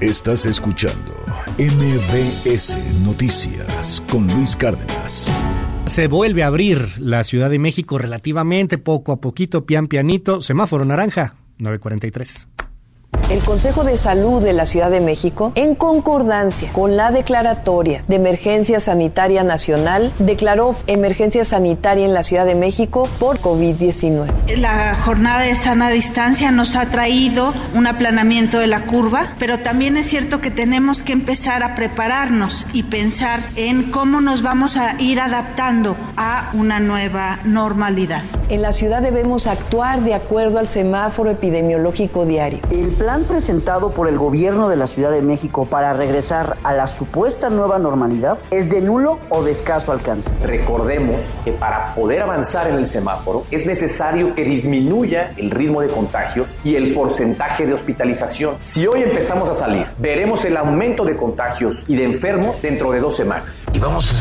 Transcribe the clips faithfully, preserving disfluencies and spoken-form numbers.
Estás escuchando M B S Noticias con Luis Cárdenas. Se vuelve a abrir la Ciudad de México relativamente poco a poquito, pian pianito, semáforo naranja, nueve cuarenta y tres. El Consejo de Salud de la Ciudad de México, en concordancia con la declaratoria de emergencia sanitaria nacional, declaró emergencia sanitaria en la Ciudad de México por covid diecinueve. La jornada de sana distancia nos ha traído un aplanamiento de la curva, pero también es cierto que tenemos que empezar a prepararnos y pensar en cómo nos vamos a ir adaptando a una nueva normalidad. En la ciudad debemos actuar de acuerdo al semáforo epidemiológico diario. El plan presentado por el gobierno de la Ciudad de México para regresar a la supuesta nueva normalidad es de nulo o de escaso alcance. Recordemos que para poder avanzar en el semáforo es necesario que disminuya el ritmo de contagios y el porcentaje de hospitalización. Si hoy empezamos a salir, veremos el aumento de contagios y de enfermos dentro de dos semanas. Y vamos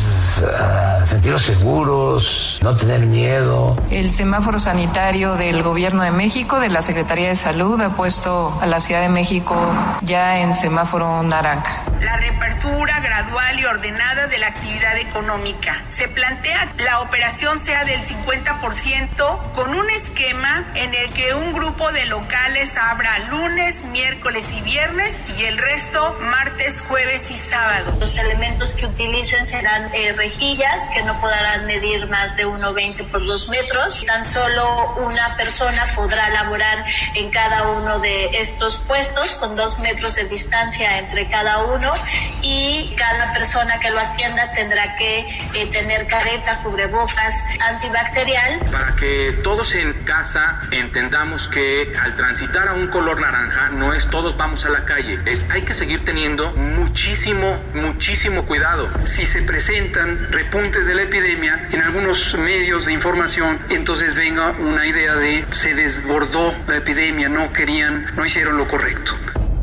a sentirnos seguros, no tener miedo. El semáforo sanitario del Gobierno de México, de la Secretaría de Salud, ha puesto a la Ciudad de México ya en semáforo naranja. La reapertura gradual y ordenada de la actividad económica. Se plantea que la operación sea del cincuenta por ciento con un esquema en el que un grupo de locales abra lunes, miércoles y viernes y el resto martes, jueves y sábado. Los elementos que utilicen serán eh, rejillas que no podrán medir más de uno coma veinte por dos metros. Tan solo una persona podrá laborar en cada uno de estos puestos con dos metros de distancia entre cada uno y cada persona que lo atienda tendrá que eh, tener careta, cubrebocas, antibacterial. Para que todos en casa entendamos que al transitar a un color naranja no es todos vamos a la calle, es hay que seguir teniendo muchísimo, muchísimo cuidado. Si se presentan repuntes de la epidemia en algunos medios de información, entonces venga una idea de se desbordó la epidemia, no querían, no hicieron lo correcto.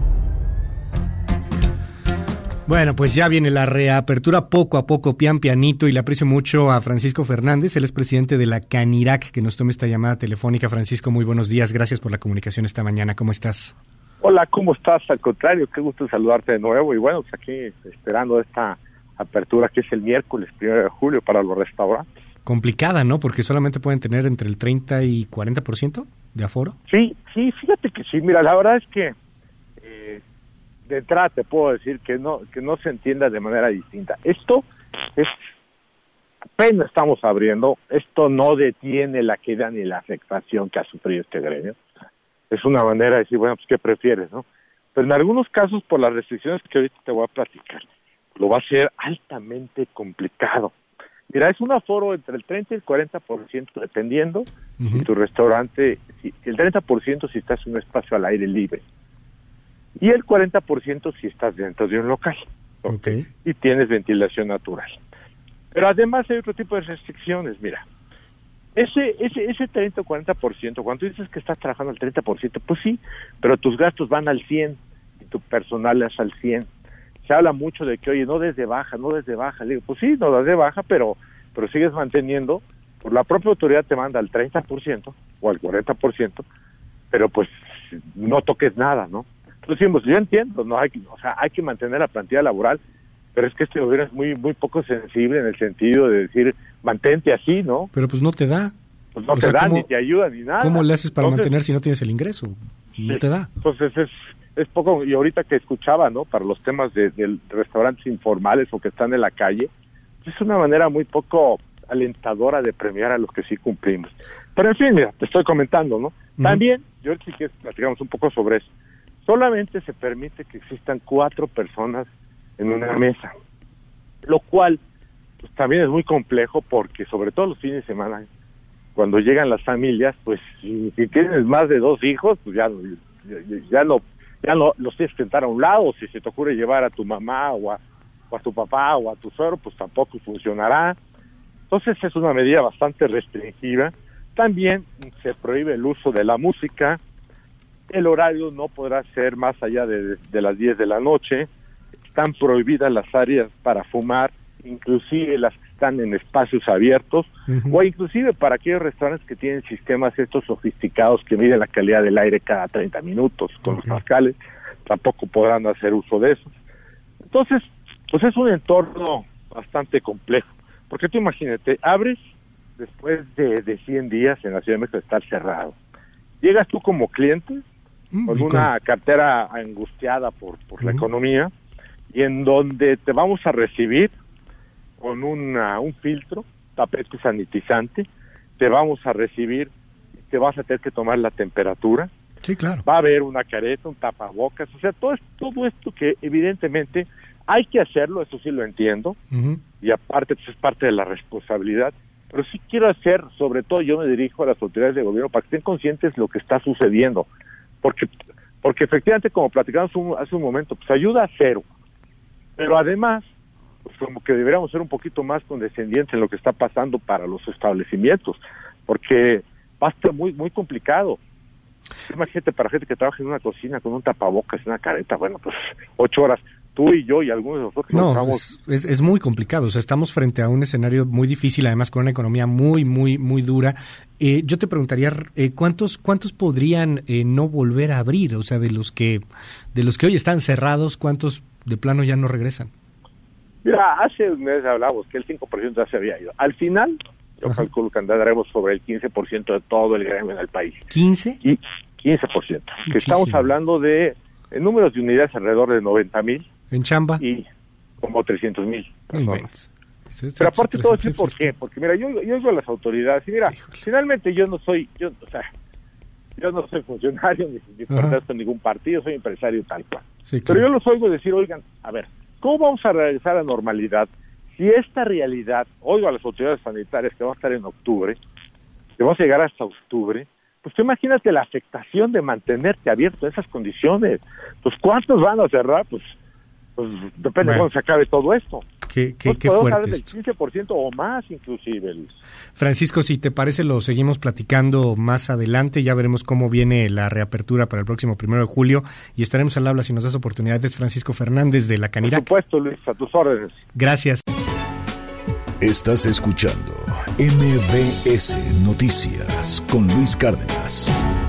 Bueno, pues ya viene la reapertura poco a poco, pian pianito, y le aprecio mucho a Francisco Fernández, él es presidente de la CANIRAC, que nos tome esta llamada telefónica. Francisco, muy buenos días, gracias por la comunicación esta mañana, ¿cómo estás? Hola, ¿cómo estás? Al contrario, qué gusto saludarte de nuevo, y bueno, pues aquí esperando esta apertura que es el miércoles primero de julio para los restaurantes. Complicada, ¿no? Porque solamente pueden tener entre el treinta y cuarenta por ciento de aforo. Sí, sí, fíjate que sí, mira, la verdad es que eh, de entrada te puedo decir que no que no se entienda de manera distinta. Esto es, apenas estamos abriendo, esto no detiene la queda ni la afectación que ha sufrido este gremio. Es una manera de decir, bueno, pues ¿qué prefieres, no? Pero en algunos casos, por las restricciones que ahorita te voy a platicar, lo va a ser altamente complicado. Mira, es un aforo entre el treinta y el cuarenta por ciento, dependiendo uh-huh. de tu restaurante, si, el treinta por ciento si estás en un espacio al aire libre, y el cuarenta por ciento si estás dentro de un local, okay. y tienes ventilación natural. Pero además hay otro tipo de restricciones, mira, ese ese ese treinta o cuarenta por ciento, cuando tú dices que estás trabajando al treinta por ciento, pues sí, pero tus gastos van al cien, y tu personal es al cien. Se habla mucho de que, oye, no desde baja, no desde baja. Le digo, pues sí, no das de baja, pero pero sigues manteniendo, por la propia autoridad te manda al treinta por ciento o al cuarenta por ciento, pero pues no toques nada, ¿no? Entonces decimos, yo entiendo, no hay, o sea, hay que mantener la plantilla laboral, pero es que este gobierno es muy muy poco sensible en el sentido de decir, mantente así, ¿no? Pero pues no te da. Pues no o te sea, da, ¿cómo, ni te ayuda, ni nada. ¿Cómo le haces para Entonces, mantener si no tienes el ingreso? No sí, te da. Entonces es... es poco, y ahorita que escuchaba, ¿no? Para los temas de, de restaurantes informales o que están en la calle, es una manera muy poco alentadora de premiar a los que sí cumplimos. Pero en fin, mira, te estoy comentando, ¿no? Uh-huh. También, yo sí que platicamos un poco sobre eso, solamente se permite que existan cuatro personas en una mesa, lo cual pues también es muy complejo porque sobre todo los fines de semana, cuando llegan las familias, pues si, si tienes más de dos hijos, pues ya, ya, ya no ya no los tienes que sentar a un lado, si se te ocurre llevar a tu mamá o a, o a tu papá o a tu suegro, pues tampoco funcionará. Entonces es una medida bastante restringida. También se prohíbe el uso de la música, el horario no podrá ser más allá de, de las diez de la noche, están prohibidas las áreas para fumar, inclusive las que están en espacios abiertos, uh-huh. o inclusive para aquellos restaurantes que tienen sistemas estos sofisticados que miden la calidad del aire cada treinta minutos con okay. los mascales, tampoco podrán hacer uso de eso. Entonces, pues es un entorno bastante complejo, porque tú imagínate, abres después de, de cien días en la Ciudad de México de estar cerrado. Llegas tú como cliente mm, con una con... cartera angustiada por, por uh-huh. la economía, y en donde te vamos a recibir con una, un filtro, tapete sanitizante, te vamos a recibir, te vas a tener que tomar la temperatura. Sí, claro. Va a haber una careta, un tapabocas, o sea, todo, todo esto que evidentemente hay que hacerlo, eso sí lo entiendo, uh-huh. y aparte pues, es parte de la responsabilidad, pero sí quiero hacer, sobre todo yo me dirijo a las autoridades de gobierno para que estén conscientes de lo que está sucediendo, porque porque efectivamente, como platicamos un, hace un momento, pues ayuda a cero, pero además, pues como que deberíamos ser un poquito más condescendientes en lo que está pasando para los establecimientos, porque va a estar muy, muy complicado. Imagínate para gente que trabaja en una cocina con un tapabocas, una careta, bueno, pues ocho horas, tú y yo y algunos de nosotros no, estamos... es, es, es muy complicado, o sea, estamos frente a un escenario muy difícil, además con una economía muy, muy, muy dura. Eh, yo te preguntaría, eh, ¿cuántos cuántos podrían eh, no volver a abrir? O sea, de los que de los que hoy están cerrados, ¿cuántos de plano ya no regresan? Mira, hace un mes hablábamos que el cinco por ciento ya se había ido. Al final... Yo Ajá. calculo que andaremos sobre el quince por ciento de todo el gremio en el país. ¿quince? Y quince por ciento. Muchísimo. Que estamos hablando de en números de unidades alrededor de noventa mil. ¿En chamba? Y como trescientos mil personas. No, pero aparte todo eso, ¿por qué? Porque mira, yo, yo digo a las autoridades, y mira, Híjole. finalmente yo no soy, yo, o sea, yo no soy funcionario, ni, ni pertenezco a ningún partido, soy empresario tal cual. Sí, claro. Pero yo los oigo decir, oigan, a ver, ¿cómo vamos a regresar a la normalidad? Si esta realidad, oigo a las autoridades sanitarias que va a estar en octubre, que vamos a llegar hasta octubre, pues tú imagínate la afectación de mantenerte abierto en esas condiciones. Pues ¿cuántos van a cerrar? Pues, pues depende bueno, de cuándo se acabe todo esto. Qué, qué, pues qué podemos fuerte hablar del esto. quince por ciento o más inclusive. Francisco, si te parece, lo seguimos platicando más adelante. Ya veremos cómo viene la reapertura para el próximo primero de julio y estaremos al habla si nos das oportunidades. Francisco Fernández de la Canirac. Por supuesto, Luis, a tus órdenes. Gracias. Estás escuchando M B S Noticias con Luis Cárdenas.